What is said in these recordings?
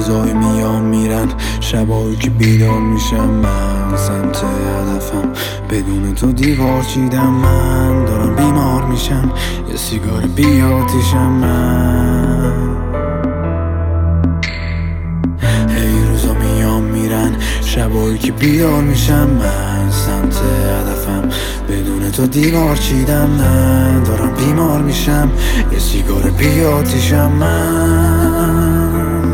روزایی میام میرن، شبایی که بیدار میشم من سمت هدفم. بدون تو دیوار چیدم، من دارم بیمار میشم، یه سیگار بی آتیشم من. هی روزا میام میرن، شبایی که بیدار میشم من سمت هدفم. بدون تو دیوار چیدم، من دارم بیمار میشم، یه سیگار بی آتیشم من.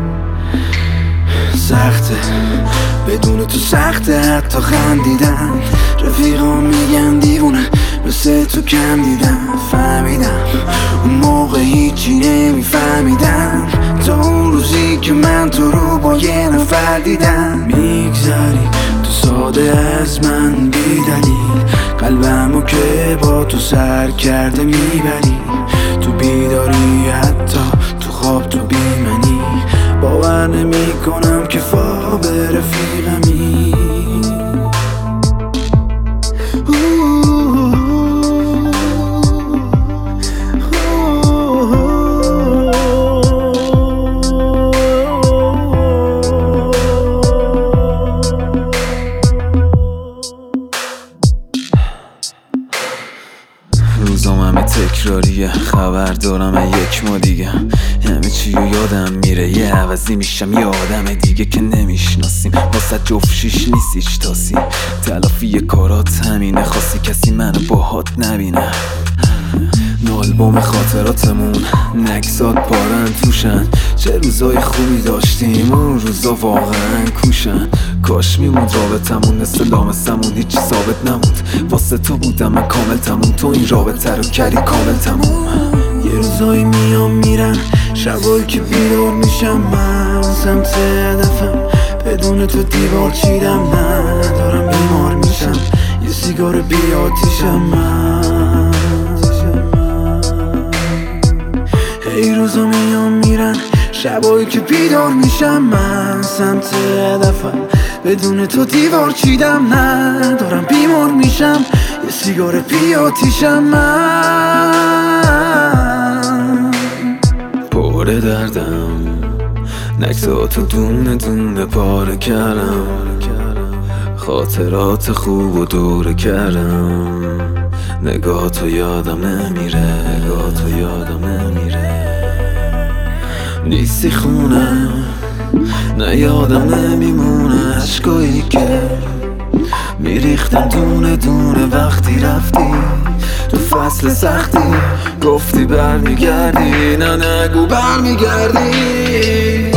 سخته بدون تو، سخته حتی خندیدن. رفیقا میگن دیوونه، مثل تو کم دیدم. فهمیدم اون موقع هیچی نمیفهمیدم، تا اون روزی که من تو رو با یه نفر دیدم. میگذری تو ساده از من بی دلیل، قلبمو که با تو سر کرده میبری. تو بیداری حتی تو خواب تو بی منی، باور نمی کنم که خواب رفیقمی. روزام همه تکراریه، خبر دارم از یک ما دیگه. همه چی رو یادم میره، یه عوضی میشم یه آدم دیگه که نمیشناسیم. واسه جفت شیش نیست هیچ تاسی، تلافی کارات همینه، خواستی کسی منو باهات نبینه. آلبوم خاطراتمون نکسات پارن توشن، چه روزای خوبی داشتیم اون روزا واقعا کوشن. کاش میموند رابطمون مثل لامسمون، هیچی ثابت نموند. واسه تو بودم من کامل تموم، تو این رابطه رو کردی کامل تموم. یه روزایی میام میرن، شبایی که بیدار میشم من سمت هدفم. بدون تو دیوار چیدم، من دارم بیمار میشم، یه سیگار بی آتیشم من. ای روزا میام میرن، شبایی که بیدار میشم من سمت هدفم. بدون تو دیوار چیدم، نه دارم بیمار میشم، یه سیگار بی آتیشم من. پر دردم نکساتو دونه دونه پاره کردم، خاطرات خوب و دوره کردم. نگاه تو یادم نمیره، نگاه تو یادم نمیره. نیستی خونه، نه یادم نمیمونه عشقایی که میریختم دونه دونه وقتی رفتی. تو فصل سختی گفتی برمیگردی، نه نگو برمیگردی.